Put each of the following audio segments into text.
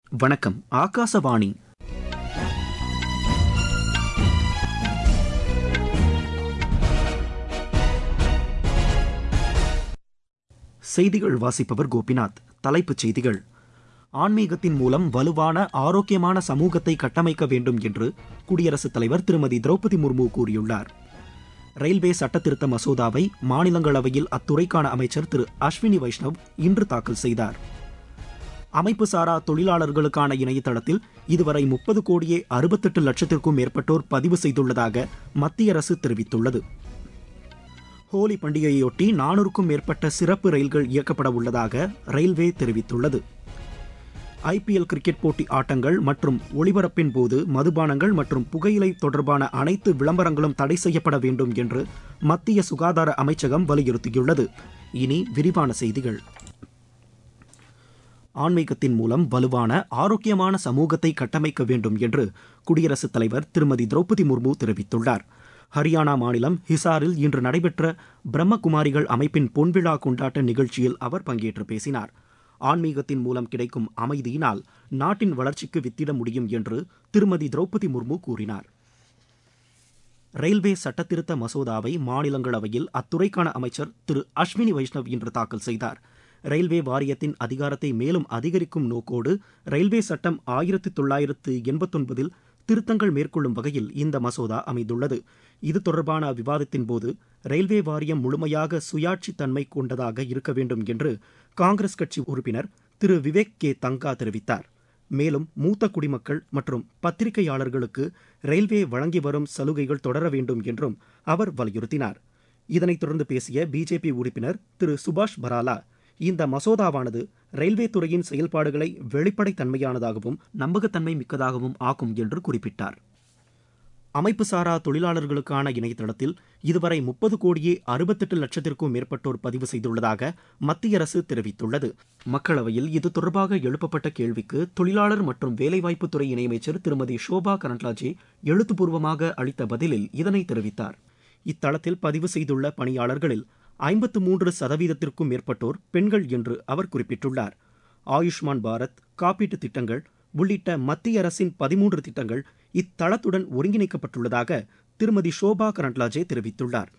வணக்கம். ஆகாசவாணி. செய்திகள் வாசிப்பவர் கோபிநாத். தலைப்புச் செய்திகள். ஆன்மீகத்தின் மூலம் வலுவான ஆரோக்கியமான சமூகத்தை கட்டமைக்க வேண்டும் என்று குடியரசுத் தலைவர் திருமதி திரௌபதி முர்மு கூறியுள்ளார். ரயில்வே சட்டத்திருத்த மசோதாவை மாநிலங்களவையில் அத்துறைக்கான அமைச்சர் திரு அஸ்வினி வைஷ்ணவ் இன்று தாக்கல் செய்தார். அமைப்பு சாரா தொழிலாளர்களுக்கான இணையதளத்தில் இதுவரை 30,68,00,000 மேற்பட்டோர் பதிவு செய்துள்ளதாக மத்திய அரசு தெரிவித்துள்ளது. ஹோலி பண்டிகையொட்டி 400க்கும் மேற்பட்ட சிறப்பு ரயில்கள் இயக்கப்பட உள்ளதாக ரயில்வே தெரிவித்துள்ளது. IPL கிரிக்கெட் போட்டி ஆட்டங்கள் மற்றும் ஒளிபரப்பின் போது மதுபானங்கள் மற்றும் புகையிலை தொடர்பான அனைத்து விளம்பரங்களும் தடை செய்யப்பட வேண்டும் என்று மத்திய சுகாதார அமைச்சகம் வலியுறுத்தியுள்ளது. இனி விரிவான செய்திகள். ஆன்மீகத்தின் மூலம் வலுவான ஆரோக்கியமான சமூகத்தை கட்டமைக்க வேண்டும் என்று குடியரசுத் தலைவர் திருமதி திரௌபதி முர்மு தெரிவித்துள்ளார். ஹரியானா மாநிலம் ஹிசாரில் இன்று நடைபெற்ற பிரம்மகுமாரிகள் அமைப்பின் பொன்விழா கொண்டாட்ட நிகழ்ச்சியில் அவர் பங்கேற்று பேசினார். ஆன்மீகத்தின் மூலம் கிடைக்கும் அமைதியினால் நாட்டின் வளர்ச்சிக்கு வித்திட முடியும் என்று திருமதி திரௌபதி முர்மு கூறினார். ரயில்வே சட்டத்திருத்த மசோதாவை மாநிலங்களவையில் அத்துறைக்கான அமைச்சர் திரு அஸ்வினி வைஷ்ணவ் இன்று தாக்கல் செய்தார். ரயில்வே வாரியத்தின் அதிகாரத்தை மேலும் அதிகரிக்கும் நோக்கோடு ரயில்வே சட்டம் 1989 திருத்தங்கள் மேற்கொள்ளும் வகையில் இந்த மசோதா அமைந்துள்ளது. இது தொடர்பான விவாதத்தின் போது ரயில்வே வாரியம் முழுமையாக சுயாட்சி தன்மை கொண்டதாக இருக்க வேண்டும் என்று காங்கிரஸ் கட்சி உறுப்பினர் திரு விவேக் கே தங்கா தெரிவித்தார். மேலும் மூத்த குடிமக்கள் மற்றும் பத்திரிகையாளர்களுக்கு ரயில்வே வழங்கி வரும் சலுகைகள் தொடர வேண்டும் என்றும் அவர் வலியுறுத்தினார். இதனைத் தொடர்ந்து பேசிய பிஜேபி உறுப்பினர் திரு சுபாஷ் பராலா, இந்த மசோதாவானது ரயில்வே துறையின் செயல்பாடுகளை வெளிப்படைத்தன்மையானதாகவும் நம்பகத்தன்மை மிக்கதாகவும் ஆக்கும் என்று குறிப்பிட்டார். அமைப்பு சாரா தொழிலாளர்களுக்கான இணையதளத்தில் இதுவரை 30,68,00,000 மேற்பட்டோர் பதிவு செய்துள்ளதாக மத்திய அரசு தெரிவித்துள்ளது. மக்களவையில் இது தொடர்பாக எழுப்பப்பட்ட கேள்விக்கு தொழிலாளர் மற்றும் வேலைவாய்ப்புத்துறை இணையமைச்சர் திருமதி ஷோபா கரண்ட்லாஜே எழுத்துப்பூர்வமாக அளித்த பதிலில் இதனை தெரிவித்தார். இத்தளத்தில் பதிவு செய்துள்ள பணியாளர்களில் 53% மேற்பட்டோர் பெண்கள் என்று அவர் குறிப்பிட்டுள்ளார். ஆயுஷ்மான் பாரத், காப்பீட்டு திட்டங்கள் உள்ளிட்ட மத்திய அரசின் 13 திட்டங்கள் இத்தளத்துடன் ஒருங்கிணைக்கப்பட்டுள்ளதாக திருமதி ஷோபா கரண்ட்லாஜே தெரிவித்துள்ளார்.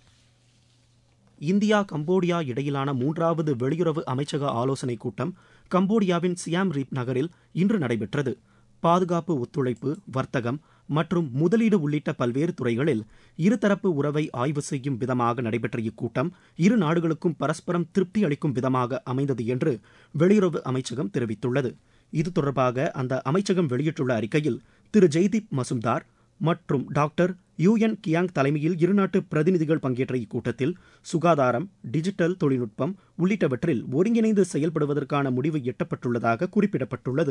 இந்தியா கம்போடியா இடையிலான 3வது வெளியுறவு அமைச்சக ஆலோசனைக் கூட்டம் கம்போடியாவின் சியாம் ரீப் நகரில் இன்று நடைபெற்றது. பாதுகாப்பு ஒத்துழைப்பு, வர்த்தகம் மற்றும் முதலீடு உள்ளிட்ட பல்வேறு துறைகளில் இருதரப்பு உறவை ஆய்வு செய்யும் விதமாக நடைபெற்ற இக்கூட்டம் இரு நாடுகளுக்கும் பரஸ்பரம் திருப்தி அளிக்கும் விதமாக அமைந்தது என்று வெளியுறவு அமைச்சகம் தெரிவித்துள்ளது. இது தொடர்பாக அந்த அமைச்சகம் வெளியிட்டுள்ள அறிக்கையில் திரு ஜெய்தீப் மசும்தார் மற்றும் டாக்டர் UN கியாங் தலைமையில் இருநாட்டு பிரதிநிதிகள் பங்கேற்ற இக்கூட்டத்தில் சுகாதாரம், டிஜிட்டல் தொழில்நுட்பம் உள்ளிட்டவற்றில் ஒருங்கிணைந்து செயல்படுவதற்கான முடிவு எட்டப்பட்டுள்ளதாக குறிப்பிடப்பட்டுள்ளது.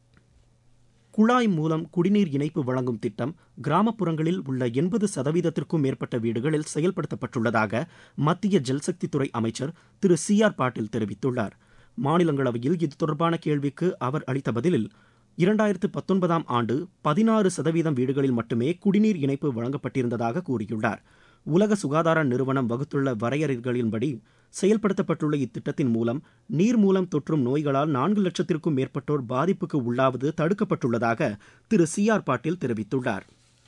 குழாய் மூலம் குடிநீர் இணைப்பு வழங்கும் திட்டம் கிராமப்புறங்களில் உள்ள 80%க்கும் மேற்பட்ட வீடுகளில் செயல்படுத்தப்பட்டுள்ளதாக மத்திய ஜல்சக்தித்துறை அமைச்சர் திரு CR பாட்டீல் தெரிவித்துள்ளார். மாநிலங்களவையில் இது தொடர்பான கேள்விக்கு அவர் அளித்த பதிலில் 2019ஆம் ஆண்டு 16% வீடுகளில் மட்டுமே குடிநீர் இணைப்பு வழங்கப்பட்டிருந்ததாக கூறியுள்ளார். உலக சுகாதார நிறுவனம் வகுத்துள்ள வரையறைகளின்படி செயல்படுத்தப்பட்டுள்ள இத்திட்டத்தின் மூலம் நீர் மூலம் தொற்றும் நோய்களால் 4 லட்சத்திற்கும் மேற்பட்டோர் பாதிப்புக்கு உள்ளாவது தடுக்கப்பட்டுள்ளதாக திரு CR பாட்டீல் தெரிவித்துள்ளார்.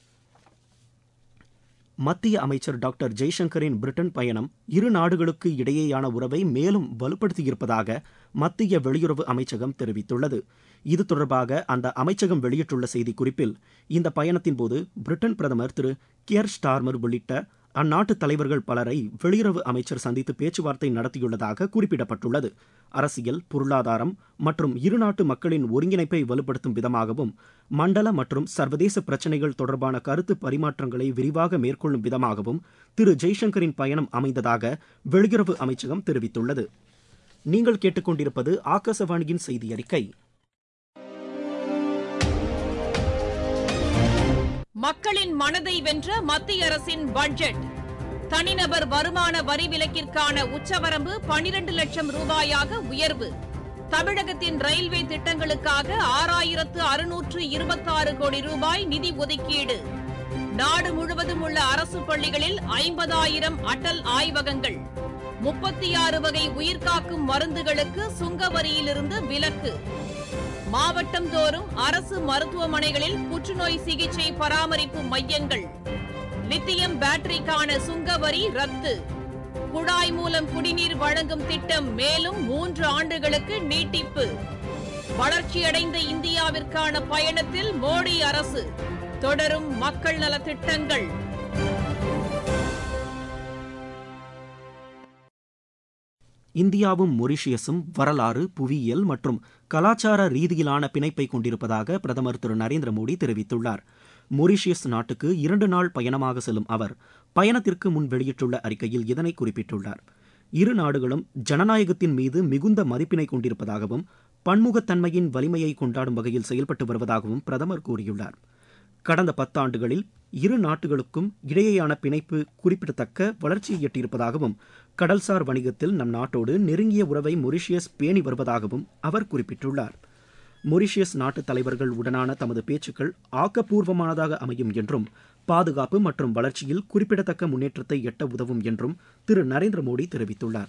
மத்திய அமைச்சர் டாக்டர் ஜெய்சங்கரின் பிரிட்டன் பயணம் இரு நாடுகளுக்கு இடையேயான உறவை மேலும் வலுப்படுத்தியிருப்பதாக மத்திய வெளியுறவு அமைச்சகம் தெரிவித்துள்ளது. இது தொடர்பாக அந்த அமைச்சகம் வெளியிட்டுள்ள செய்திக்குறிப்பில், இந்த பயணத்தின் போது பிரிட்டன் பிரதமர் திரு கியர் ஸ்டார்மர் உள்ளிட்ட அந்நாட்டு தலைவர்கள் பலரை வெளியுறவு அமைச்சர் சந்தித்து பேச்சுவார்த்தை நடத்தியுள்ளதாக குறிப்பிடப்பட்டுள்ளது. அரசியல், பொருளாதாரம் மற்றும் இருநாட்டு மக்களின் ஒருங்கிணைப்பை வலுப்படுத்தும் விதமாகவும் மண்டல மற்றும் சர்வதேச பிரச்சினைகள் தொடர்பான கருத்து பரிமாற்றங்களை விரிவாக மேற்கொள்ளும் விதமாகவும் திரு ஜெய்சங்கரின் பயணம் அமைந்ததாக வெளியுறவு அமைச்சகம் தெரிவித்துள்ளது. நீங்கள் கேட்டுக்கொண்டிருப்பது ஆகாசவாணியின் செய்தி அறிக்கை. மக்களின் மனதை வென்ற மத்திய அரசின் பட்ஜெட். தனிநபர் வருமான வரி விலக்கிற்கான உச்சவரம்பு 12 லட்சம் ரூபாயாக உயர்வு. தமிழகத்தின் ரயில்வே திட்டங்களுக்காக 6,626 கோடி ரூபாய் நிதி ஒதுக்கீடு. நாடு முழுவதும் உள்ள அரசு பள்ளிகளில் 50,000 அடல் ஆய்வகங்கள். 36 வகை உயிர்காக்கும் மருந்துகளுக்கு சுங்க வரியிலிருந்து விலக்கு. மாவட்டம் தோறும் அரசு மருத்துவமனைகளில் புற்றுநோய் சிகிச்சை பராமரிப்பு மையங்கள். லித்தியம் பேட்டரிக்கான சுங்க வரி ரத்து. குழாய் மூலம் குடிநீர் வழங்கும் திட்டம் மேலும் 3 ஆண்டுகளுக்கு நீட்டிப்பு. வளர்ச்சியடைந்த இந்தியாவிற்கான பயணத்தில் மோடி அரசு. தொடரும் மக்கள் நலத் திட்டங்கள். இந்தியாவும் மொரீஷியஸும் வரலாறு, புவியியல் மற்றும் கலாச்சார ரீதியிலான பிணைப்பை கொண்டிருப்பதாக பிரதமர் திரு நரேந்திர மோடி தெரிவித்துள்ளார். மொரீஷியஸ் நாட்டுக்கு 2 நாள் பயணமாக செல்லும் அவர் பயணத்திற்கு முன் வெளியிட்டுள்ள அறிக்கையில் இதனை குறிப்பிட்டுள்ளார். இரு நாடுகளும் ஜனநாயகத்தின் மீது மிகுந்த மதிப்பினை கொண்டிருப்பதாகவும் பன்முகத்தன்மையின் வலிமையை கொண்டாடும் வகையில் செயல்பட்டு வருவதாகவும் பிரதமர் கூறியுள்ளார். கடந்த 10 ஆண்டுகளில் இரு நாட்டுகளுக்கும் இடையேயான பிணைப்பு குறிப்பிடத்தக்க வளர்ச்சியை எட்டியிருப்பதாகவும் கடல்சார் வணிகத்தில் நம் நாட்டோடு நெருங்கிய உறவை மொரீஷியஸ் பேணி வருவதாகவும் அவர் குறிப்பிட்டுள்ளார். மொரீஷியஸ் நாட்டு தலைவர்கள் உடனான தமது பேச்சுக்கள் ஆக்கப்பூர்வமானதாக அமையும் என்றும் பாதுகாப்பு மற்றும் வளர்ச்சியில் குறிப்பிடத்தக்க முன்னேற்றத்தை எட்ட உதவும் என்றும் திரு நரேந்திர மோடி தெரிவித்துள்ளார்.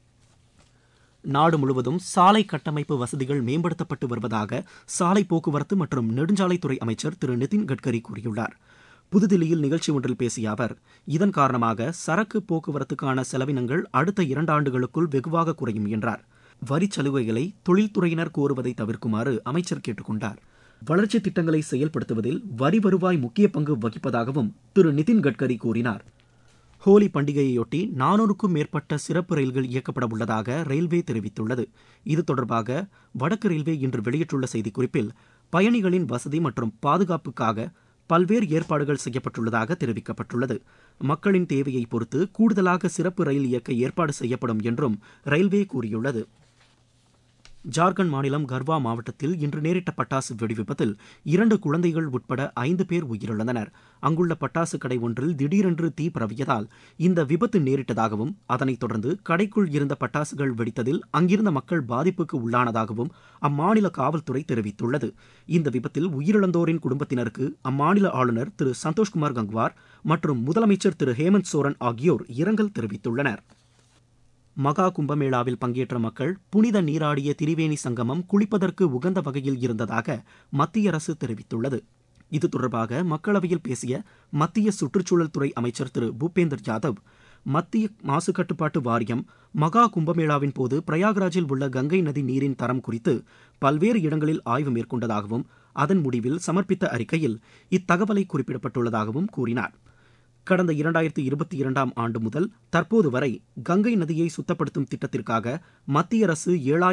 நாடு முழுவதும் சாலை கட்டமைப்பு வசதிகள் மேம்படுத்தப்பட்டு வருவதாக சாலை போக்குவரத்து மற்றும் நெடுஞ்சாலைத்துறை அமைச்சர் திரு நிதின் கட்கரி கூறியுள்ளார். புதுதில்லியில் நிகழ்ச்சி ஒன்றில் பேசிய அவர், இதன் காரணமாக சரக்கு போக்குவரத்துக்கான செலவினங்கள் அடுத்த 2 ஆண்டுகளுக்குள் வெகுவாக குறையும் என்றார். வரிச் சலுகைகளை தொழில்துறையினர் கோருவதை தவிர்க்குமாறு அமைச்சர் கேட்டுக் கொண்டார். வளர்ச்சி திட்டங்களை செயல்படுத்துவதில் வரி வருவாய் முக்கிய பங்கு வகிப்பதாகவும் திரு நிதின் கட்கரி கூறினார். ஹோலி பண்டிகையையொட்டி 400க்கும் மேற்பட்ட சிறப்பு ரயில்கள் இயக்கப்பட உள்ளதாக ரயில்வே தெரிவித்துள்ளது. இது தொடர்பாக வடக்கு ரயில்வே இன்று வெளியிட்டுள்ள செய்திக்குறிப்பில், பயணிகளின் வசதி மற்றும் பாதுகாப்புக்காக பல்வேறு ஏற்பாடுகள் செய்யப்பட்டுள்ளதாக தெரிவிக்கப்பட்டுள்ளது. மக்களின் தேவையை பொறுத்து கூடுதலாக சிறப்பு ரயில் இயக்க ஏற்பாடு செய்யப்படும் என்றும் ரயில்வே கூறியுள்ளது. ஜார்க்கண்ட் மாநிலம் கர்வா மாவட்டத்தில் இன்று நேரிட்ட பட்டாசு வெடிவிபத்தில் 2 குழந்தைகள் உட்பட 5 பேர் உயிரிழந்தனர். அங்குள்ள பட்டாசு கடை ஒன்றில் திடீரென்று தீ பரவியதால் இந்த விபத்து நேரிட்டதாகவும் அதனைத் தொடர்ந்து கடைக்குள் இருந்த பட்டாசுகள் வெடித்ததில் அங்கிருந்த மக்கள் பாதிப்புக்கு உள்ளானதாகவும் அம்மாநில காவல்துறை தெரிவித்துள்ளது. இந்த விபத்தில் உயிரிழந்தோரின் குடும்பத்தினருக்கு அம்மாநில ஆளுநர் திரு சந்தோஷ்குமார் கங்குவார் மற்றும் முதலமைச்சர் திரு ஹேமந்த் சோரன் ஆகியோர் இரங்கல் தெரிவித்துள்ளனர். மகா கும்பமேளாவில் பங்கேற்ற மக்கள் புனித நீராடிய திரிவேணி சங்கமம் குளிப்பதற்கு உகந்த வகையில் இருந்ததாக மத்திய அரசு தெரிவித்துள்ளது. இது தொடர்பாக மக்களவையில் பேசிய மத்திய சுற்றுச்சூழல் துறை அமைச்சர் திரு பூபேந்தர் யாதவ், மத்திய மாசு கட்டுப்பாட்டு வாரியம் மகா கும்பமேளாவின் போது பிரயாக்ராஜில் உள்ள கங்கை நதி நீரின் தரம் குறித்து பல்வேறு இடங்களில் ஆய்வு மேற்கொண்டதாகவும் அதன் முடிவில் சமர்ப்பித்த அறிக்கையில் இத்தகவலை குறிப்பிடப்பட்டுள்ளதாகவும் கூறினார். கடந்த 2022ஆம் ஆண்டு முதல் தற்போது வரை கங்கை நதியை சுத்தப்படுத்தும் திட்டத்திற்காக மத்திய அரசு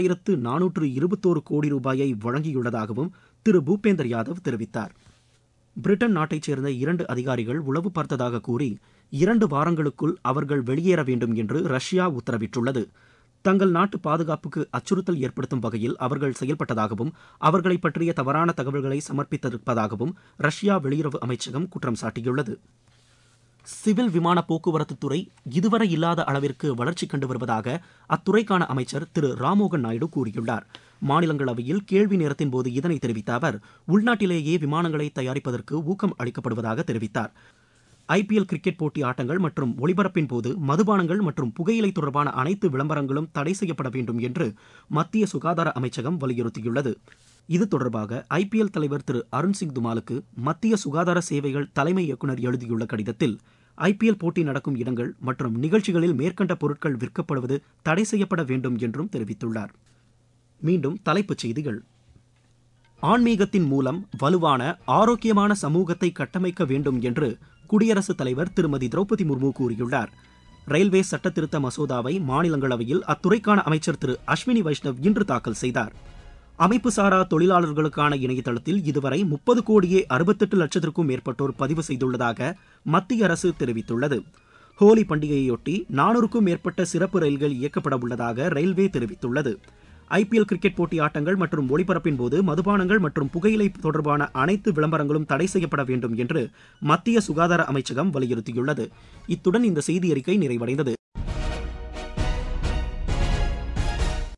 7421 கோடி ரூபாயை வழங்கியுள்ளதாகவும் திரு பூபேந்தர் யாதவ் தெரிவித்தார். பிரிட்டன் நாட்டைச் சேர்ந்த 2 அதிகாரிகள் உளவு பார்த்ததாக கூறி 2 வாரங்களுக்குள் அவர்கள் வெளியேற வேண்டும் என்று ரஷ்யா உத்தரவிட்டுள்ளது. தங்கள் நாட்டு பாதுகாப்புக்கு அச்சுறுத்தல் ஏற்படுத்தும் வகையில் அவர்கள் செயல்பட்டதாகவும் அவர்களை பற்றிய தவறான தகவல்களை சமர்ப்பித்திருப்பதாகவும் ரஷ்யா வெளியுறவு அமைச்சகம் குற்றம் சாட்டியுள்ளது. சிவில் விமான போக்குவரத்து துறை இதுவரை இல்லாத அளவிற்கு வளர்ச்சி கண்டு வருவதாக அத்துறைக்கான அமைச்சர் திரு ராம்மோகன் நாயுடு கூறியுள்ளார். மாநிலங்களவையில் கேள்வி நேரத்தின் போது இதனை தெரிவித்த அவர், உள்நாட்டிலேயே விமானங்களை தயாரிப்பதற்கு ஊக்கம் அளிக்கப்படுவதாக தெரிவித்தார். IPL கிரிக்கெட் போட்டி ஆட்டங்கள் மற்றும் ஒளிபரப்பின் போது மதுபானங்கள் மற்றும் புகையிலை தொடர்பான அனைத்து விளம்பரங்களும் தடை செய்யப்பட வேண்டும் என்று மத்திய சுகாதார அமைச்சகம் வலியுறுத்தியுள்ளது. இது தொடர்பாக IPL தலைவர் திரு அருண்சிங் துமாலுக்கு மத்திய சுகாதார சேவைகள் தலைமை இயக்குநர் எழுதியுள்ள கடிதத்தில், IPL போட்டி நடக்கும் இடங்கள் மற்றும் நிகழ்ச்சிகளில் மேற்கண்ட பொருட்கள் விற்கப்படுவது தடை செய்யப்பட வேண்டும் என்றும் தெரிவித்துள்ளார். மீண்டும் தலைப்புச் செய்திகள். ஆன்மீகத்தின் மூலம் வலுவான ஆரோக்கியமான சமூகத்தை கட்டமைக்க வேண்டும் என்று குடியரசுத் தலைவர் திருமதி திரௌபதி முர்மு கூறியுள்ளார். ரயில்வே சட்டத்திருத்த மசோதாவை மாநிலங்களவையில் அத்துறைக்கான அமைச்சர் திரு அஸ்வினி வைஷ்ணவ் இன்று தாக்கல் செய்தார். அமைப்புசாரா தொழிலாளர்களுக்கான இணையதளத்தில் இதுவரை 30,68,00,000க்கும் மேற்பட்டோர் பதிவு செய்துள்ளதாக மத்திய அரசு தெரிவித்துள்ளது. ஹோலி பண்டிகையையொட்டி 400க்கும் மேற்பட்ட சிறப்பு ரயில்கள் இயக்கப்பட உள்ளதாக ரயில்வே தெரிவித்துள்ளது. IPL கிரிக்கெட் போட்டி ஆட்டங்கள் மற்றும் ஒளிபரப்பின் போது மதுபானங்கள் மற்றும் புகையிலை தொடர்பான அனைத்து விளம்பரங்களும் தடை செய்யப்பட வேண்டும் என்று மத்திய சுகாதார அமைச்சகம் வலியுறுத்தியுள்ளது. இத்துடன் இந்த செய்தி அறிக்கை நிறைவடைந்தது.